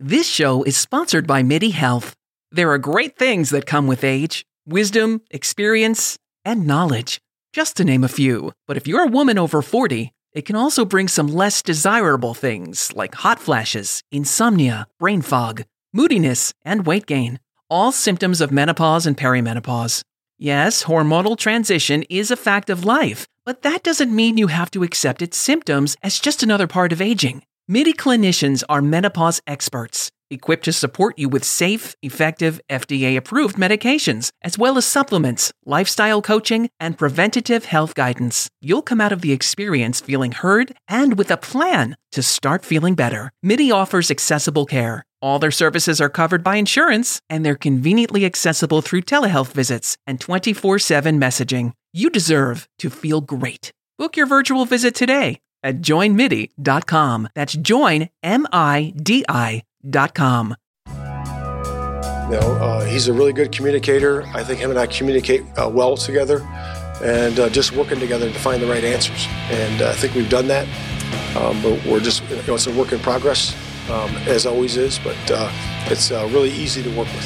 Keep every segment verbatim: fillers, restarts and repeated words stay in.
This show is sponsored by MIDI Health. There are great things that come with age, wisdom, experience, and knowledge, just to name a few. But if you're a woman over forty, it can also bring some less desirable things like hot flashes, insomnia, brain fog, moodiness, and weight gain. All symptoms of menopause and perimenopause. Yes, hormonal transition is a fact of life, but that doesn't mean you have to accept its symptoms as just another part of aging. MIDI clinicians are menopause experts, equipped to support you with safe, effective, F D A-approved medications, as well as supplements, lifestyle coaching, and preventative health guidance. You'll come out of the experience feeling heard and with a plan to start feeling better. MIDI offers accessible care. All their services are covered by insurance, and they're conveniently accessible through telehealth visits and twenty-four seven messaging. You deserve to feel great. Book your virtual visit today at join midi dot com. That's join, M I D I dot com. You know, uh, he's a really good communicator. I think him and I communicate uh, well together, and uh, just working together to find the right answers. And uh, I think we've done that. Um, but we're just, you know, it's a work in progress, um, as always is. But uh, it's uh, really easy to work with.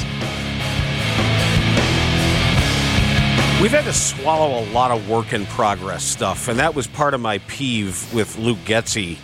We've had to swallow a lot of work in progress stuff, and that was part of my peeve with Luke Getsy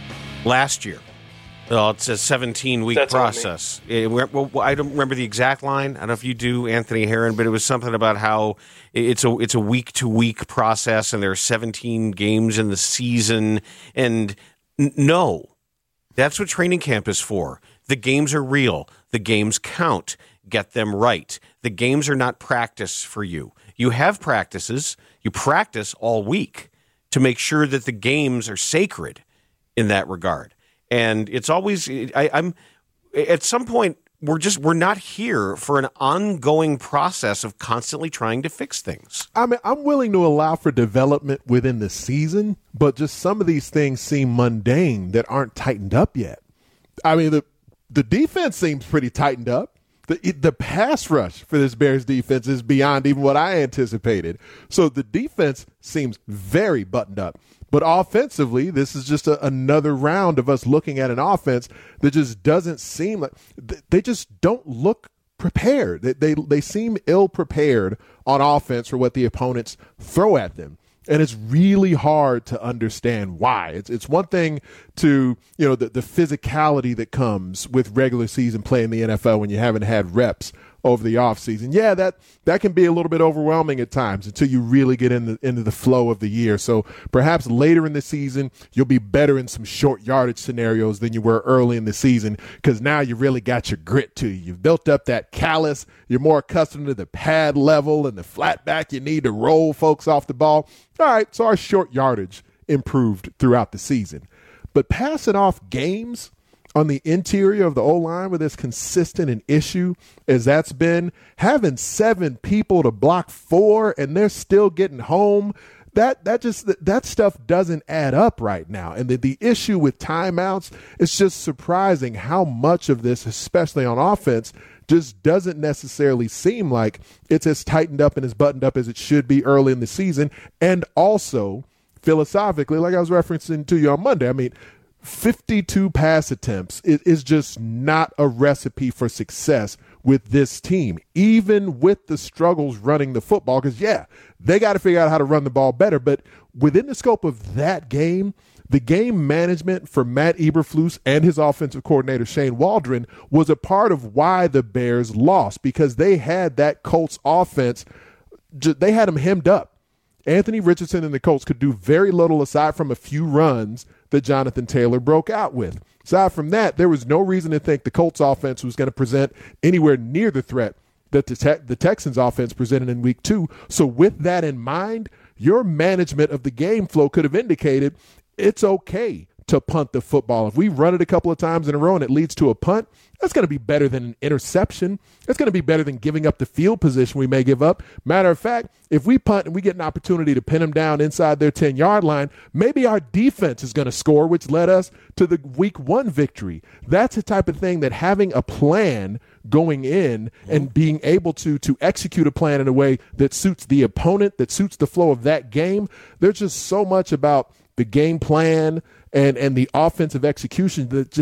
last year. Well, it's a seventeen-week That's process. It, well, I don't remember the exact line. I don't know if you do, Anthony Herron, but it was something about how it's a it's a week-to-week process, and there are seventeen games in the season. And n- no, that's what training camp is for. The games are real. The games count. Get them right. The games are not practice for you. You have practices. You practice all week to make sure that the games are sacred in that regard. And it's always, I, I'm at some point, we're just, we're not here for an ongoing process of constantly trying to fix things. I mean, I'm willing to allow for development within the season, but just some of these things seem mundane that aren't tightened up yet. I mean, the the defense seems pretty tightened up. The the pass rush for this Bears defense is beyond even what I anticipated. So the defense seems very buttoned up. But offensively, this is just a, another round of us looking at an offense that just doesn't seem like – they just don't look prepared. They, they, they seem ill-prepared on offense for what the opponents throw at them. And it's really hard to understand why. It's it's one thing to, you know, the, the physicality that comes with regular season play in the N F L when you haven't had reps over the offseason. Yeah, that that can be a little bit overwhelming at times until you really get in the, into the flow of the year. So perhaps later in the season, you'll be better in some short yardage scenarios than you were early in the season because now you really got your grit to you. You've built up that callus. You're more accustomed to the pad level and the flat back you need to roll folks off the ball. All right, so our short yardage improved throughout the season. But passing off games on the interior of the O-line with as consistent an issue as that's been, having seven people to block four and they're still getting home, that that just that stuff doesn't add up right now. And the, the issue with timeouts, it's just surprising how much of this, especially on offense, just doesn't necessarily seem like it's as tightened up and as buttoned up as it should be early in the season. And also, philosophically, like I was referencing to you on Monday, I mean, fifty-two pass attempts is just not a recipe for success with this team, even with the struggles running the football. Because, yeah, they got to figure out how to run the ball better. But within the scope of that game, the game management for Matt Eberflus and his offensive coordinator, Shane Waldron, was a part of why the Bears lost because they had that Colts offense. They had them hemmed up. Anthony Richardson and the Colts could do very little aside from a few runs that Jonathan Taylor broke out with. Aside from that, there was no reason to think the Colts offense was going to present anywhere near the threat that the, te- the Texans offense presented in week two. So with that in mind, your management of the game flow could have indicated it's okay to punt the football. If we run it a couple of times in a row and it leads to a punt, that's going to be better than an interception. It's going to be better than giving up the field position we may give up. Matter of fact, if we punt and we get an opportunity to pin them down inside their ten-yard line, maybe our defense is going to score, which led us to the week one victory. That's the type of thing that having a plan going in and being able to to execute a plan in a way that suits the opponent, that suits the flow of that game, there's just so much about the game plan and, and the offensive execution that just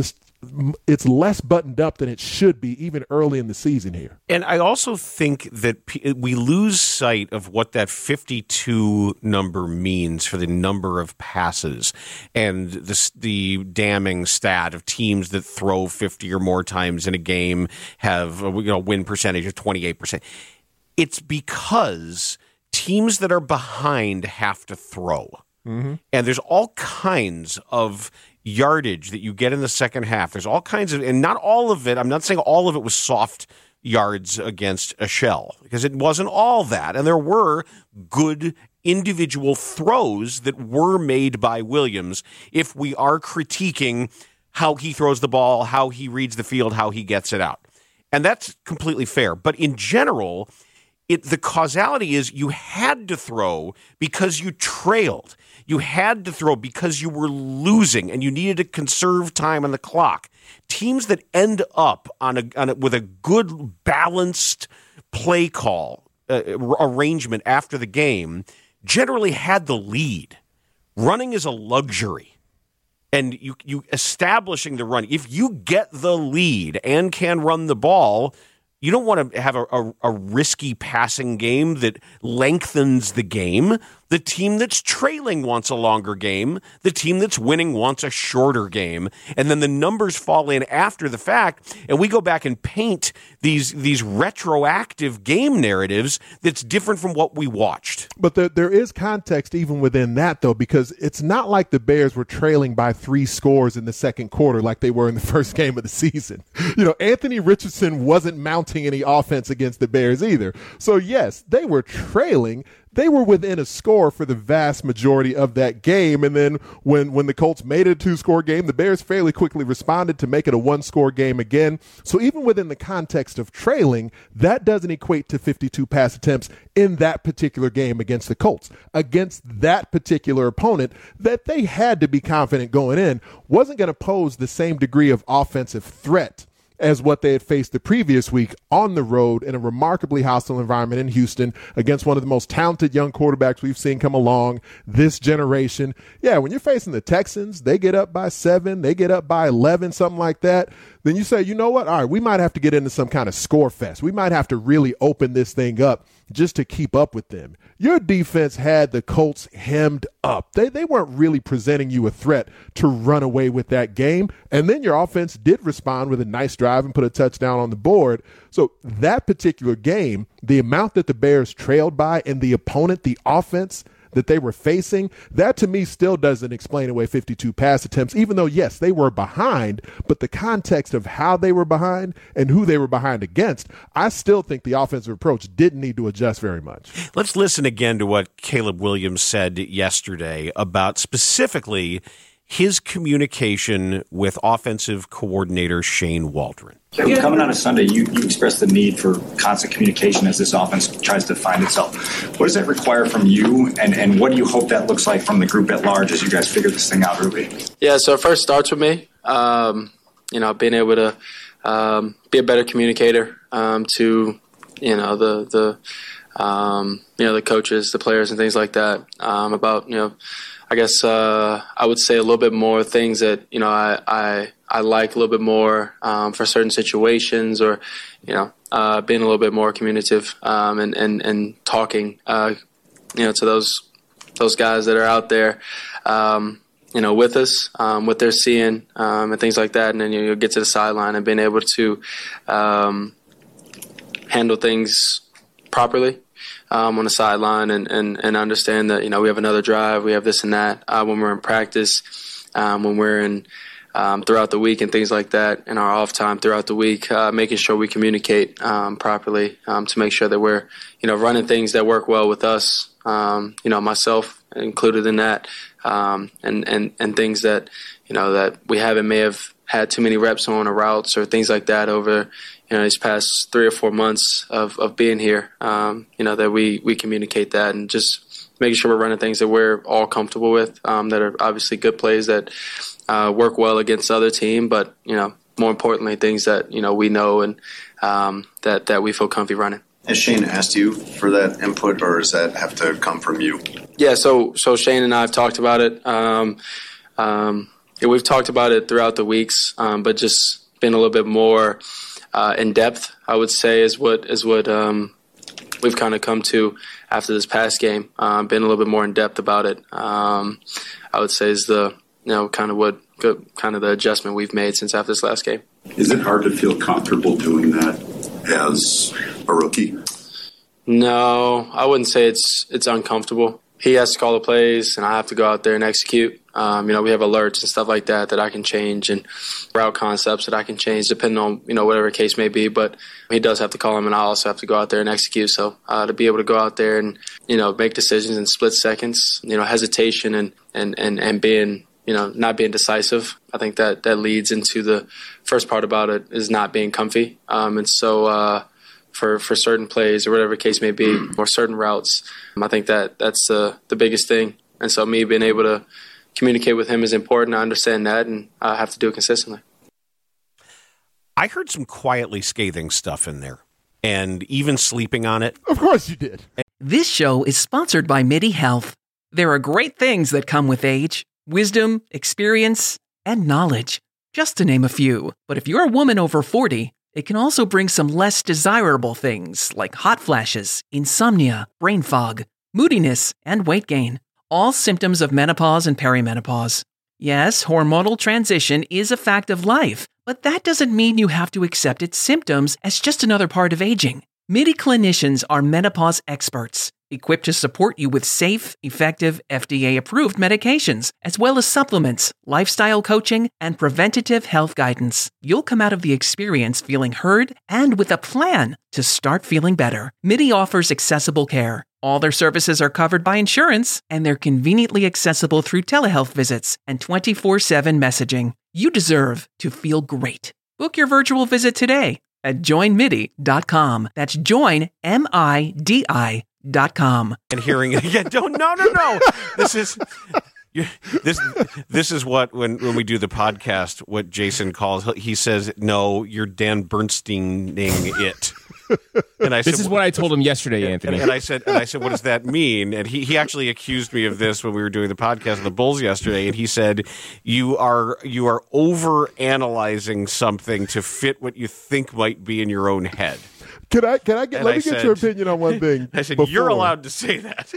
it's less buttoned up than it should be, even early in the season here. And I also think that p- we lose sight of what that fifty-two number means for the number of passes and the, the damning stat of teams that throw fifty or more times in a game have a you know, win percentage of twenty-eight percent. It's because teams that are behind have to throw. Mm-hmm. And there's all kinds of yardage that you get in the second half. There's all kinds of, and not all of it, I'm not saying all of it was soft yards against a shell, because it wasn't all that. And there were good individual throws that were made by Williams if we are critiquing how he throws the ball, how he reads the field, how he gets it out. And that's completely fair. But in general, it, the causality is you had to throw because you trailed. You had to throw because you were losing and you needed to conserve time on the clock. Teams that end up on a, on a with a good balanced play call uh, arrangement after the game generally had the lead. Running is a luxury. And you you establishing the run. If you get the lead and can run the ball, you don't want to have a, a, a risky passing game that lengthens the game. The team that's trailing wants a longer game. The team that's winning wants a shorter game. And then the numbers fall in after the fact, and we go back and paint these these retroactive game narratives that's different from what we watched. But there, there is context even within that, though, because it's not like the Bears were trailing by three scores in the second quarter like they were in the first game of the season. You know, Anthony Richardson wasn't mounting any offense against the Bears either. So, yes, they were trailing. They were within a score for the vast majority of that game. And then when, when the Colts made it a two-score game, the Bears fairly quickly responded to make it a one-score game again. So even within the context of trailing, that doesn't equate to fifty-two pass attempts in that particular game against the Colts. Against that particular opponent that they had to be confident going in wasn't going to pose the same degree of offensive threat as what they had faced the previous week on the road in a remarkably hostile environment in Houston against one of the most talented young quarterbacks we've seen come along this generation. Yeah, when you're facing the Texans, they get up by seven, they get up by eleven, something like that. Then you say, you know what? All right, we might have to get into some kind of score fest. We might have to really open this thing up just to keep up with them. Your defense had the Colts hemmed up. They they weren't really presenting you a threat to run away with that game. And then your offense did respond with a nice drive and put a touchdown on the board. So that particular game, the amount that the Bears trailed by and the opponent, the offense that they were facing, that to me still doesn't explain away fifty-two pass attempts, even though, yes, they were behind, but the context of how they were behind and who they were behind against, I still think the offensive approach didn't need to adjust very much. Let's listen again to what Caleb Williams said yesterday about specifically his communication with offensive coordinator Shane Waldron. Coming out of Sunday, you, you expressed the need for constant communication as this offense tries to find itself. What does that require from you, and, and what do you hope that looks like from the group at large as you guys figure this thing out early? Yeah, so it first starts with me, um, you know, being able to um, be a better communicator um, to, you know, the, the um, you know, the coaches, the players and things like that um, about, you know, I guess uh, I would say a little bit more things that, you know, I, I, I like a little bit more um, for certain situations, or, you know, uh, being a little bit more communicative um, and, and, and talking, uh, you know, to those those guys that are out there, um, you know, with us, um, what they're seeing um, and things like that. And then you know, get to the sideline and being able to um, handle things properly. Um, on the sideline and, and, and understand that, you know, we have another drive, we have this and that uh, when we're in practice, um, when we're in um, throughout the week and things like that, in our off time throughout the week, uh, making sure we communicate um, properly um, to make sure that we're, you know, running things that work well with us, um, you know, myself included in that, um, and, and, and things that, you know, that we haven't may have had too many reps on or routes or things like that over, you know, these past three or four months of, of being here, um, you know, that we, we communicate that and just making sure we're running things that we're all comfortable with, um, that are obviously good plays that uh, work well against the other team, but, you know, more importantly, things that, you know, we know and um, that, that we feel comfy running. Has Shane asked you for that input, or does that have to come from you? Yeah, so so Shane and I have talked about it. Um, um, yeah, we've talked about it throughout the weeks, um, but just been a little bit more uh, in depth, I would say, is what is what um, we've kind of come to after this past game. Uh, been a little bit more in depth about it. Um, I would say is the you know kind of what kind of the adjustment we've made since after this last game. Is it hard to feel comfortable doing that as a rookie? No, I wouldn't say it's it's uncomfortable. He has to call the plays, and I have to go out there and execute. Um, you know, we have alerts and stuff like that that I can change, and route concepts that I can change depending on, you know, whatever the case may be. But he does have to call them, and I also have to go out there and execute. So uh, to be able to go out there and, you know, make decisions in split seconds, you know, hesitation and, and, and, and being, you know, not being decisive, I think that, that leads into the first part about it is not being comfy. Um, and so uh, for, for certain plays or whatever the case may be, or certain routes, I think that that's uh, the biggest thing. And so me being able to communicate with him is important. I understand that, and I have to do it consistently. I heard some quietly scathing stuff in there, and even sleeping on it. Of course you did. This show is sponsored by MIDI Health. There are great things that come with age, wisdom, experience, and knowledge, just to name a few. But if you're a woman over forty, it can also bring some less desirable things like hot flashes, insomnia, brain fog, moodiness, and weight gain. All symptoms of menopause and perimenopause. Yes, hormonal transition is a fact of life, but that doesn't mean you have to accept its symptoms as just another part of aging. MIDI clinicians are menopause experts, equipped to support you with safe, effective, F D A-approved medications, as well as supplements, lifestyle coaching, and preventative health guidance. You'll come out of the experience feeling heard and with a plan to start feeling better. MIDI offers accessible care. All their services are covered by insurance, and they're conveniently accessible through telehealth visits and twenty-four seven messaging. You deserve to feel great. Book your virtual visit today at join midi dot com. That's join, M I D I dot com. And hearing it again. Don't, no, no, no. This is... You, this this is what when, when we do the podcast, what Jason calls, he says, no, you're Dan Bernsteining it. And I this said, is what I told him yesterday, and, Anthony. And, and I said, and I said, what does that mean? And he, he actually accused me of this when we were doing the podcast of the Bulls yesterday. And he said, you are you are over analyzing something to fit what you think might be in your own head. Can I can I get And let I me said, get your opinion on one thing? I said, before. you're allowed to say that.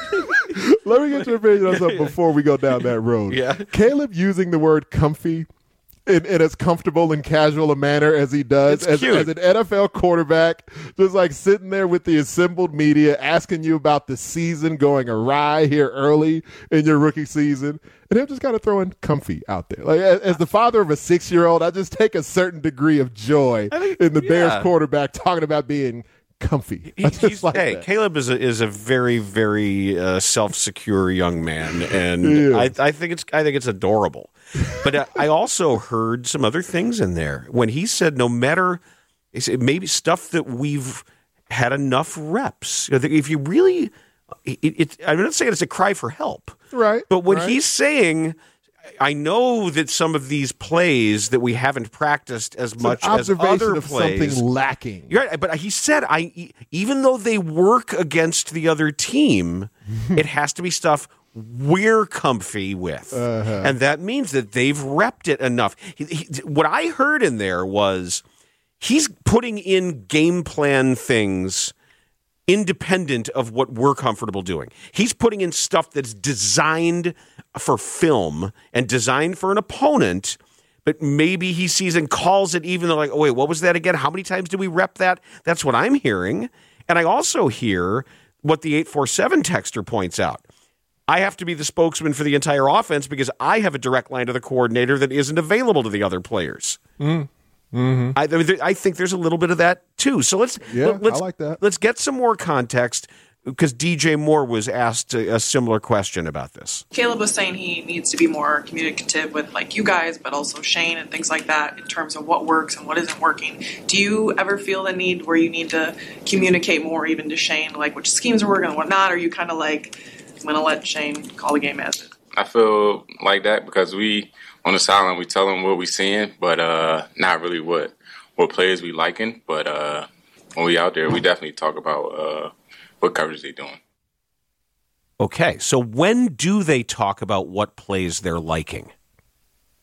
Let me get your opinion on something before we go down that road. Yeah. Caleb using the word comfy in, in as comfortable and casual a manner as he does as, as an N F L quarterback, just like sitting there with the assembled media asking you about the season going awry here early in your rookie season. And him just kind of throwing comfy out there. Like as, as the father of a six-year-old, I just take a certain degree of joy think, in the yeah. Bears quarterback talking about being comfy. He, he's, like hey, that. Caleb is a, is a very, very uh, self-secure young man, and I, I think it's I think it's adorable. But I, I also heard some other things in there when he said, no matter he said maybe stuff that we've had enough reps. If you really, it, it, I'm not saying it's a cry for help, right? But when right. he's saying, I know that some of these plays that we haven't practiced as it's much an as other of plays, something lacking. You're right, but he said, I even though they work against the other team, it has to be stuff we're comfy with, uh-huh. and that means that they've repped it enough. He, he, what I heard in there was he's putting in game plan things independent of what we're comfortable doing. He's putting in stuff that's designed for film and designed for an opponent, but maybe he sees and calls it even though like, oh, wait, what was that again? How many times did we rep that? That's what I'm hearing. And I also hear what the eight four seven texter points out. I have to be the spokesman for the entire offense because I have a direct line to the coordinator that isn't available to the other players. Mm. Mm-hmm. I, I, mean, I think there's a little bit of that too. So let's yeah, let, let's I like that. Let's get some more context because D J Moore was asked a, a similar question about this. Caleb was saying he needs to be more communicative with like you guys, but also Shane and things like that in terms of what works and what isn't working. Do you ever feel the need where you need to communicate more even to Shane, like which schemes are working and whatnot? Or are you kind of like, I'm going to let Shane call the game as it? I feel like that because we, on the sideline, we tell them what we're seeing, but uh, not really what what plays we liking. But uh, when we out there, we definitely talk about uh, what coverage they're doing. Okay, so when do they talk about what plays they're liking?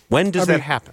When does I that mean, happen?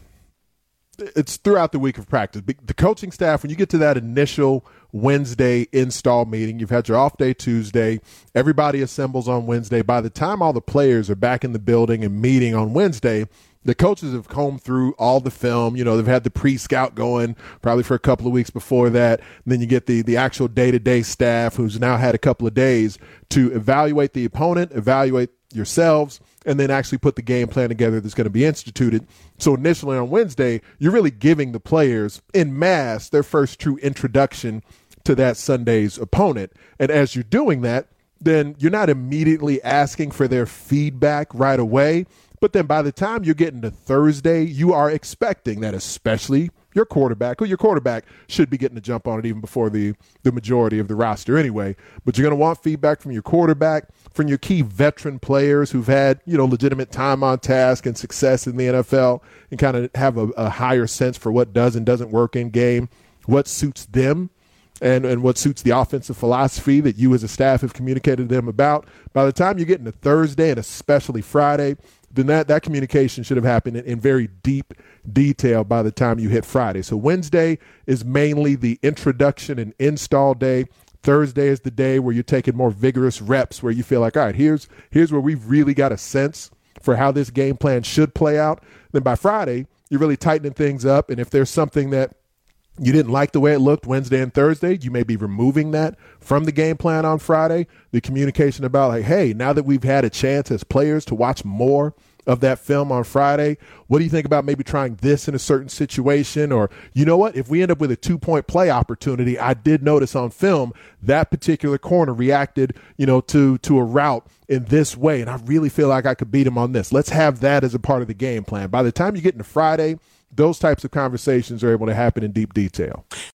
It's throughout the week of practice. The coaching staff, when you get to that initial Wednesday install meeting, you've had your off day Tuesday, everybody assembles on Wednesday. By the time all the players are back in the building and meeting on Wednesday, the coaches have combed through all the film. You know, they've had the pre-scout going probably for a couple of weeks before that. And then you get the, the actual day-to-day staff who's now had a couple of days to evaluate the opponent, evaluate yourselves, and then actually put the game plan together that's going to be instituted. So initially on Wednesday, you're really giving the players en masse their first true introduction to that Sunday's opponent. And as you're doing that, then you're not immediately asking for their feedback right away. But then by the time you're getting to Thursday, you are expecting that, especially your quarterback, who your quarterback should be getting a jump on it even before the, the majority of the roster anyway. But you're going to want feedback from your quarterback, from your key veteran players who've had, you know, legitimate time on task and success in the N F L and kind of have a, a higher sense for what does and doesn't work in game, what suits them, and, and what suits the offensive philosophy that you as a staff have communicated to them about. By the time you're getting to Thursday and especially Friday, then that, that communication should have happened in, in very deep detail by the time you hit Friday. So Wednesday is mainly the introduction and install day. Thursday is the day where you're taking more vigorous reps, where you feel like, all right, here's here's where we've really got a sense for how this game plan should play out. Then by Friday, you're really tightening things up. And if there's something that you didn't like the way it looked Wednesday and Thursday, you may be removing that from the game plan on Friday. The communication about like, hey, now that we've had a chance as players to watch more of that film on Friday, what do you think about maybe trying this in a certain situation? Or, you know what, if we end up with a two-point play opportunity, I did notice on film that particular corner reacted, you know, to to a route in this way, and I really feel like I could beat him on this. Let's have that as a part of the game plan. By the time you get into Friday, those types of conversations are able to happen in deep detail.